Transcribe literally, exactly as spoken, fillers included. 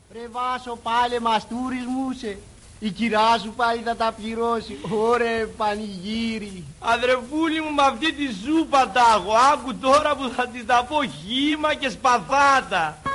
Ρε Βάσο, πάλε μαστούρις μου σε. Η κυρά σου πάλι θα τα πληρώσει. Ωρε πανηγύρι. Αδερφούλη μου, με αυτή τη σούπα τα έχω. Άκου τώρα που θα της τα πω χύμα και σπαθάτα.